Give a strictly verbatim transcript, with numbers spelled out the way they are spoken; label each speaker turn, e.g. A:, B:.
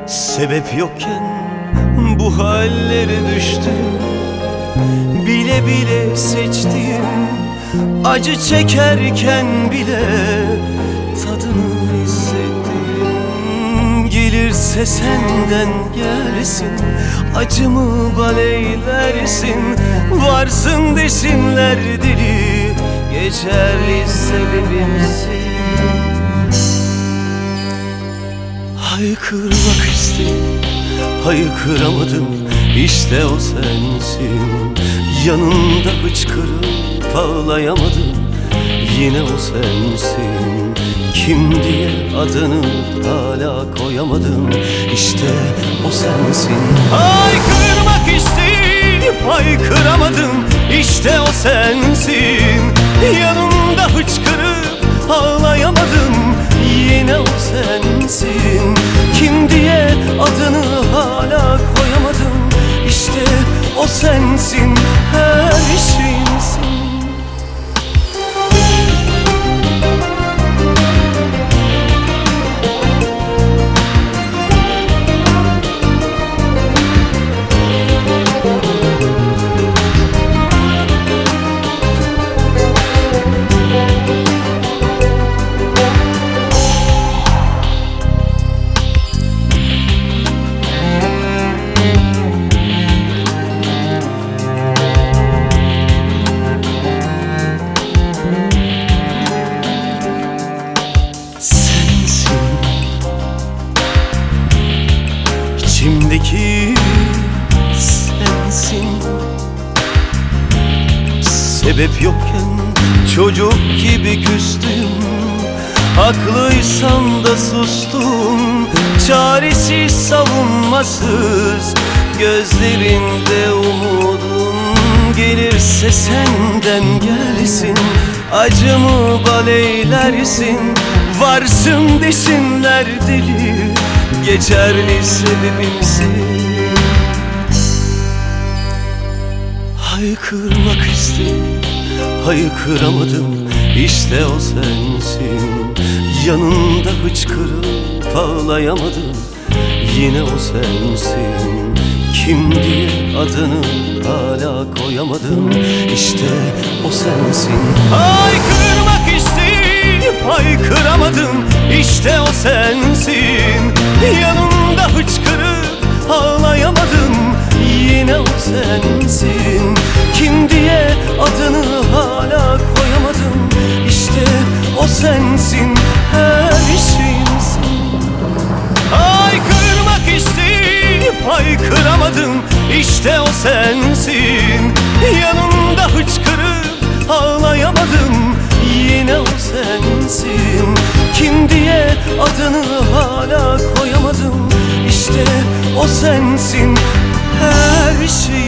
A: Sebep yokken bu hallere düştüm. Bile bile seçtiğim, acı çekerken bile tadını hissettim. Gelirse senden gelsin, acımı baleylersin. Varsın desinler deli, geçerli sebebimsin. Haykırmak istedim, haykıramadım, işte o sensin. Yanında hıçkırıp ağlayamadım, yine o sensin. Kim diye adını hala koyamadım, işte o sensin. Haykırmak isteyip haykıramadım, işte o sensin. Yanında hıçkırıp ağlayamadım, yine o sensin. Kim diye adını hala koyamadım, işte o sensin, her şeyimsin. İçimdeki sensin. Sebep yokken çocuk gibi küstüm. Haklıysan da sustum. Çaresiz, savunmasız, gözlerinde umudum. Gelirse senden gelsin, acımı baleylersin. Varsın desinler deli, geçerli sebebimsin. Haykırmak istedim, haykıramadım, işte o sensin. Yanında hıçkırıp ağlayamadım, yine o sensin. Kim diye adını hala koyamadım, işte o sensin. Haykırmak isteyip haykıramadım, işte o sensin. Yanımda hıçkırıp ağlayamadım, yine o sensin. Kim diye adını hala koyamadım, işte o sensin, her şeyimsin. Haykırmak isteyip haykıramadım, işte o sensin. Yanımda hıçkırıp ağlayamadım, yine o sensin. Kim diye adını hala koyamadım, işte o sensin, her şey.